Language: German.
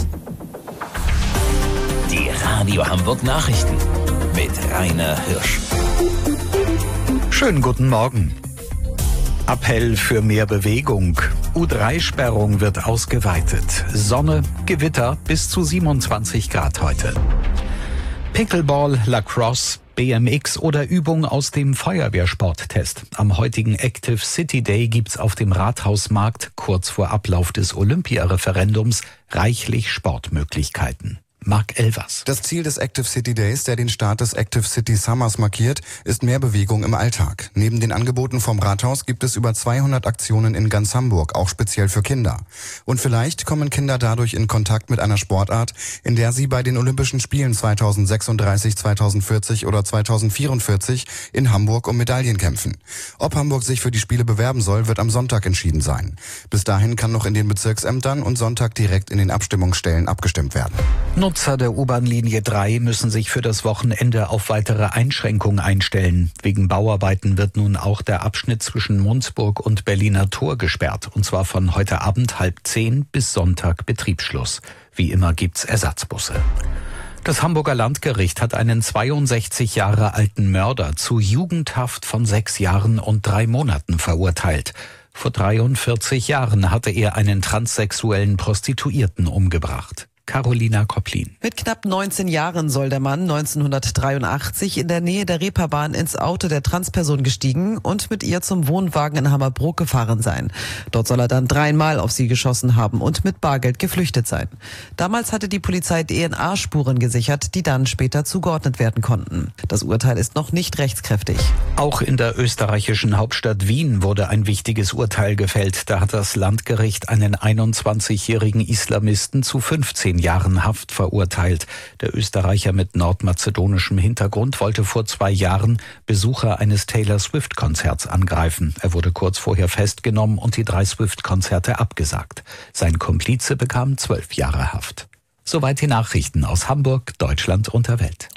Die Radio Hamburg Nachrichten mit Rainer Hirsch. Schönen guten Morgen. Appell für mehr Bewegung. U3-Sperrung wird ausgeweitet. Sonne, Gewitter bis zu 27 Grad heute. Pickleball, Lacrosse, BMX oder Übung aus dem Feuerwehrsporttest. Am heutigen Active City Day gibt's auf dem Rathausmarkt kurz vor Ablauf des Olympia-Referendums reichlich Sportmöglichkeiten. Marc Elvers. Das Ziel des Active City Days, der den Start des Active City Summers markiert, ist mehr Bewegung im Alltag. Neben den Angeboten vom Rathaus gibt es über 200 Aktionen in ganz Hamburg, auch speziell für Kinder. Und vielleicht kommen Kinder dadurch in Kontakt mit einer Sportart, in der sie bei den Olympischen Spielen 2036, 2040 oder 2044 in Hamburg um Medaillen kämpfen. Ob Hamburg sich für die Spiele bewerben soll, wird am Sonntag entschieden sein. Bis dahin kann noch in den Bezirksämtern und Sonntag direkt in den Abstimmungsstellen abgestimmt werden. Nutzer der U-Bahn-Linie 3 müssen sich für das Wochenende auf weitere Einschränkungen einstellen. Wegen Bauarbeiten wird nun auch der Abschnitt zwischen Mundsburg und Berliner Tor gesperrt. Und zwar von heute Abend 9:30 bis Sonntag Betriebsschluss. Wie immer gibt's Ersatzbusse. Das Hamburger Landgericht hat einen 62 Jahre alten Mörder zu Jugendhaft von 6 Jahren und 3 Monaten verurteilt. Vor 43 Jahren hatte er einen transsexuellen Prostituierten umgebracht. Carolina Kopplin. Mit knapp 19 Jahren soll der Mann 1983 in der Nähe der Reeperbahn ins Auto der Transperson gestiegen und mit ihr zum Wohnwagen in Hammerbrook gefahren sein. Dort soll er dann 3-mal auf sie geschossen haben und mit Bargeld geflüchtet sein. Damals hatte die Polizei DNA-Spuren gesichert, die dann später zugeordnet werden konnten. Das Urteil ist noch nicht rechtskräftig. Auch in der österreichischen Hauptstadt Wien wurde ein wichtiges Urteil gefällt. Da hat das Landgericht einen 21-jährigen Islamisten zu 15 Jahren Haft verurteilt. Der Österreicher mit nordmazedonischem Hintergrund wollte vor 2 Jahren Besucher eines Taylor Swift-Konzerts angreifen. Er wurde kurz vorher festgenommen und die 3 Swift-Konzerte abgesagt. Sein Komplize bekam 12 Jahre Haft. Soweit die Nachrichten aus Hamburg, Deutschland und der Welt.